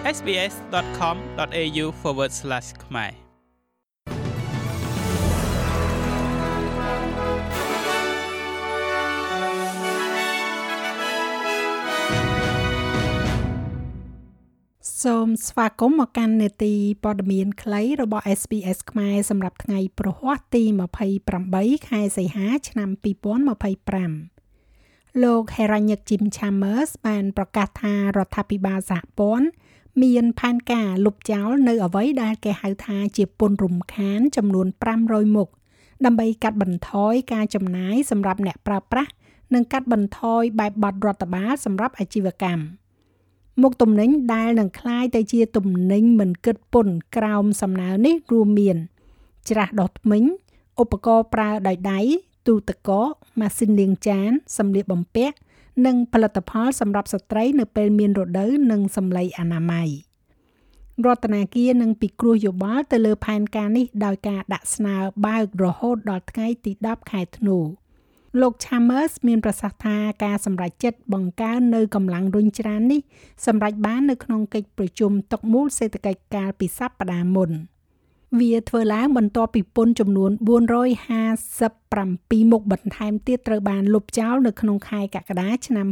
sbs.com.au/khmer សូមស្វាគមន៍មកកាន់នេតិព័ត៌មានខ្លីរបស់ SBS ខ្មែរសម្រាប់ថ្ងៃព្រហស្បតិ៍ទី28ខែសីហាឆ្នាំ2025លោក Heranyck Jim Chalmers បានប្រកាសថារដ្ឋាភិបាលសហព័ន្ធមានផែនការលុបចោលនៅអ្វីដែលគេហៅថាជាពន្ធរំខានចំនួន500មុខដើម្បីកាត់បន្ថយការចំណាយសម្រាប់អ្នកប្រើប្រាស់និងកាត់បន្ថយបែបបទរដ្ឋបាលសម្រាប់អាជីវកម្មមុខទំនិញដែលនឹងក្លាយទៅជាទំនិញមិនគិតពន្ធក្រោមសំណើនេះរួមមានច្រាសដុសធ្មេញឧបករណ៍ប្រើដោយដៃទូទឹកកកម៉ាស៊ីនលាងចានសម្លៀកបំពាក់និងផលិតផលសម្រាប់ស្ត្រីនៅពេលមានរដូវនិងសម្លីអនាម័យរដ្ឋាភិបាលនឹងពិគ្រោះយោបល់ទៅលើផែនការនេះដោយការដាក់ស្នើបើករហូតដល់ថ្ងៃទី10ខែធ្នូលោក Chalmers មានប្រសាសន៍ថាការសម្រេចចិត្តបង្កើននៅកម្លាំងរុញច្រាននេះសម្រេចបាននៅក្នុងកិច្ចប្រជុំតុមូលសេដ្ឋកិច្ចកាលពីសប្តាហ៍មុនវាធ្វើឡើងបន្ទាប់ពីពន្ធចំនួន457មុខបន្ថែមទៀតត្រូវបានលុបចោលនៅក្នុងខែកក្កដាឆ្នាំ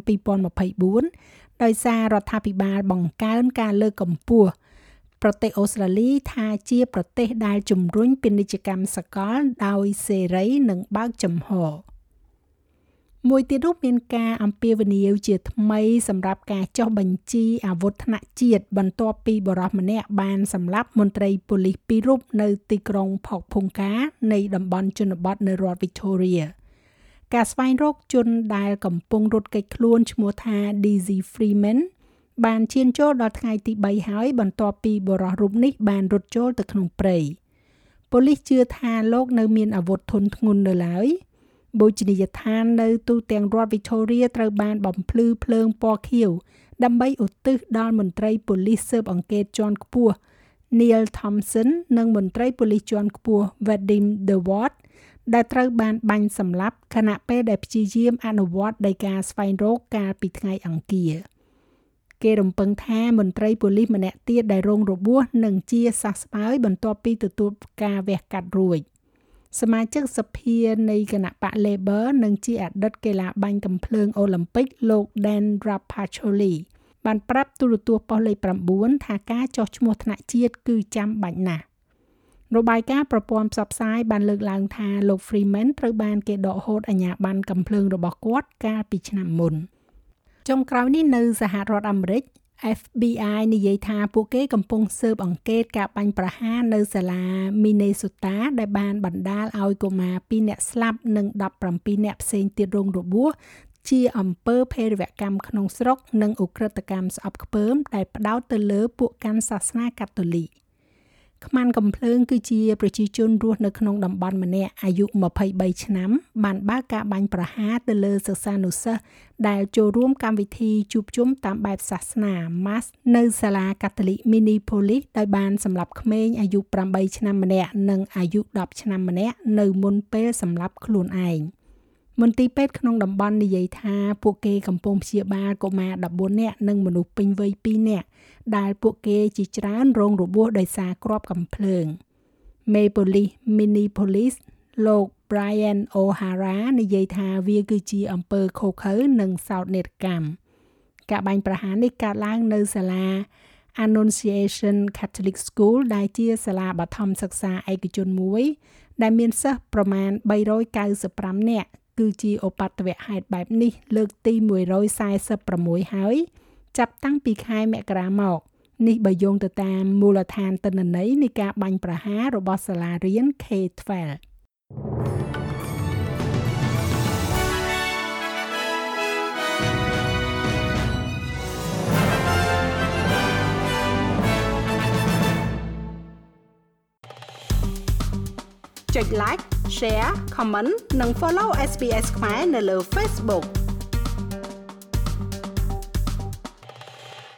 2024ដោយសាររដ្ឋាភិបាលបង្កើនការលើកកម្ពស់ប្រទេសអូស្ត្រាលីថាជាប្រទេសដែលជំរុញពាណិជ្ជកម្មសកលដោយសេរីនិងបើកចំហមួយទៀតនោះមានការអំពាវនាវជាថ្មីសម្រាប់ការចុះបញ្ជីអាវុធថ្នាក់ជាតិបន្ទាប់ពីបរិសម្នាក់បានសម្លាប់មន្ត្រីប៉ូលីស2រូបនៅទីក្រុងផកភុងកានៃតំបន់ជនបទនៅរដ្ឋ Victoria ការស្វែងរកជនដែលកំពុងរត់គេចខ្លួនឈ្មោះថា Daisy Freeman បានឈានចូលដល់ថ្ងៃទី3ហើយបន្ទាប់ពីបុរសរូបនេះបានរត់ចូលទៅក្នុងព្រៃប៉ូលីសជឿថាលោកនៅមានអាវុធធុនធ្ងន់នៅឡើយបូជនីយដ្ឋាននៅទូទាំងរដ្ឋ Victoria ត្រូវបានបំភ្លឺភ្លើងពណ៌ខៀវដើម្បីឧទ្ទិសដល់មន្ត្រីប៉ូលីសស៊ើបអង្កេតជាន់ខ្ពស់ Neil Thompson និងមន្ត្រីប៉ូលីសជាន់ខ្ពស់ Vadim De Ward ដែលត្រូវបានបាញ់សម្លាប់ខណៈពេលដែលព្យាយាមអនុវត្តដោយការស្វែងរកកាលពីថ្ងៃអង្គារគេរំពឹងថាមន្ត្រីប៉ូលីសម្នាក់ទៀតដែលរងរបួសនឹងជាសះស្បើយបន្ទាប់ពីទទួលការវះកាត់រួចសមាជិកសភានៃគណៈបក Labor និងជាអតីតកីឡាបាញ់កាំភ្លើងអូឡ িম্প ិកលោក Dan Rapacholi បានប្រាប់ទូរទស្សន៍ប៉ុស្តិ៍លេខ9ថាការចុះឈ្មោះថ្នាក់ជាតិគឺចាំបាច់ណាស់របាយការណ៍ប្រព័ន្ធផ្សព្វផ្សាយបានលើកឡើងថាលោក Freeman ត្រូវបានគេដកហូតអាជ្ញាប័ណ្ណកាំភ្លើងរបស់គាត់កាលពីឆ្នាំមុនចុងក្រោយនេះនៅសហរដ្ឋអាមេរិកFBI និយាយថាពួកគេកំពុងស៊ើបអង្កេតការបាញ់ប្រហារនៅសាលា Minnesota ដែលបានបណ្ដាលឲ្យកុមារ2នាក់ស្លាប់និង17នាក់ផ្សេងទៀតរងរបួសជាអំពើភេរវកម្មក្នុងស្រុកនិងឧក្រិដ្ឋកម្មស្អប់ខ្ពើមដែលផ្ដោតទៅលើពួកកាន់សាសនាកាតូលិកខ្មាន់កំភ្លើងគឺជាប្រជាជនរស់នៅក្នុងតំបន់ម្នាក់អាយុ23ឆ្នាំបានបើកការបាញ់ប្រហារទៅលើសិស្សានុសិស្សដែលចូលរួមកម្មវិធីជួបជុំតាមបែបសាសនា Mass នៅសាលាកាតូលិក Minneapolis ដោយបានសម្លាប់ក្មេងអាយុ8ឆ្នាំម្នាក់និងអាយុ10ឆ្នាំម្នាក់នៅមុនពេលសម្លាប់ខ្លួនឯងមន្ទីរពេទ្យក្នុងតំបន់និយាយថាពួកគេកំពុងព្យាបាលកុមារ14នាក់និងមនុស្សពេញវ័យ2នាក់ដែលពួកគេជាច្រើនរងរបួសដោយសារគ្រាប់កាំភ្លើងមេប៉ូលីស Minneapolis លោក Brian O'Hara និយាយថាវាគឺជាអំពើឃោរឃៅនិងសោកនាដកម្មការបាញ់ប្រហារនេះកើតឡើងនៅសាលា Annunciation Catholic School ដែលជាសាលាបឋមសិក្សាឯកជនមួយដែលមានសិស្សប្រមាណ395នាក់គឺជាឧបទ្ទវហេតុបែបនេះលើកទី146ហើយចាប់តាំងពីខែមករាមកនេះបើយោងទៅតាមមូលដ្ឋានទិន្នន័យនៃការបាញ់ប្រហាររបស់សាលារៀន K-12 ចុច like share comment និង follow SBS ខ្មែរនៅលើ Facebook